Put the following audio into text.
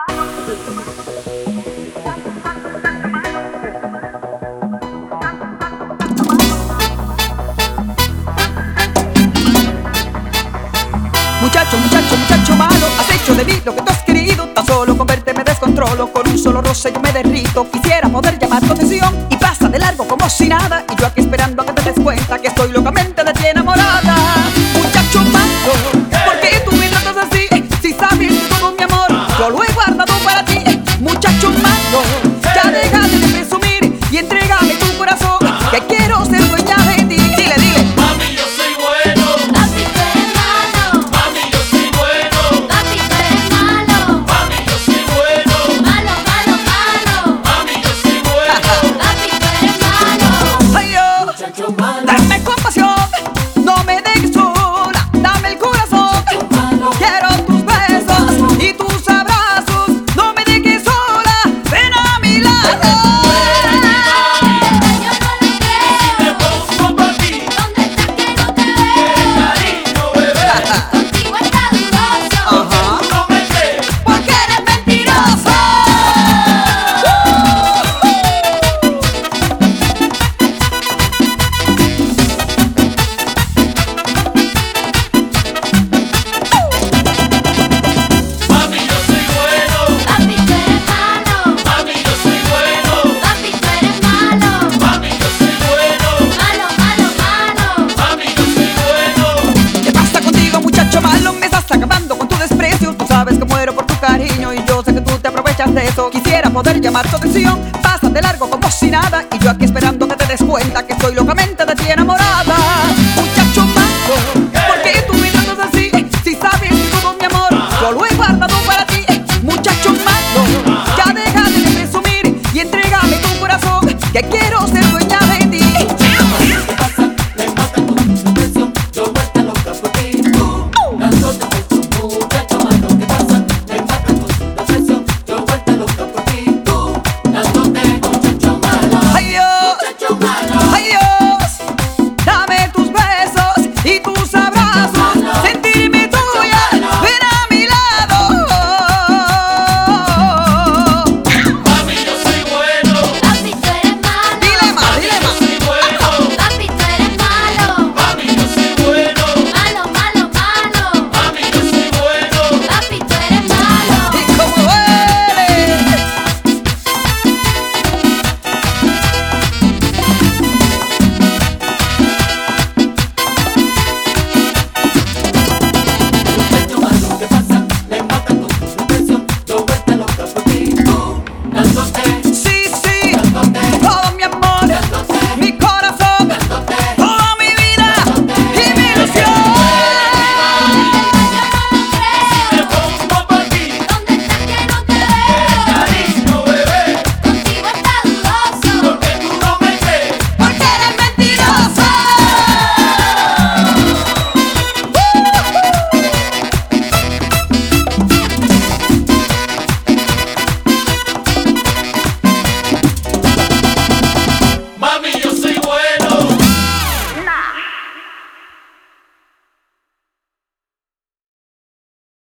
Muchacho, muchacho, muchacho malo, has hecho de mí lo que tú has querido. Tan solo con verte me descontrolo, con un solo roce yo me derrito. Quisiera poder llamar tu atención y pasa de largo como si nada. Y yo aquí esperando a que te des cuenta que estoy locamente de ti enamorada. Muchacho malo, ¿por qué tú me tratas así? Si sabes que todo mi amor yo lo he guardado para ti. Muchacho malo, ya déjate de presumir y entrégame tu corazón, que quiero ser dueña de ti. Dile, dile. Mami, yo soy bueno. Papi, tú eres malo. Mami, yo soy bueno. Papi, tú eres malo. Mami, yo soy bueno. Malo, malo, malo. Mami, yo soy bueno. Papi, tú eres malo. Ay, yo, Muchacho malo. dame compasión, no me dejes sola, dame el corazón. Quiero tus besos y tus abrazos, no me dejes sola, ven a mi lado. Yo no le creo. Me pongo pa' ti. ¿Dónde estás que no te veo? Cariño, bebé. Contigo está dudoso. Ajá, No me crees. porque eres mentiroso. Mami, yo soy bueno. Papi, tú eres malo. Mami, yo soy bueno. Papi, tú eres malo. Mami, yo soy bueno. Malo, malo, malo. Mami, yo soy bueno. ¿Qué pasa contigo, muchacho malo? Me estás acabando con tu desprecio. Tú sabes que muero por tu cariño y yo sé que tú te aprovechas de eso. Quisiera poder llamar tu atención, pasan de largo como si nada y yo aquí esperando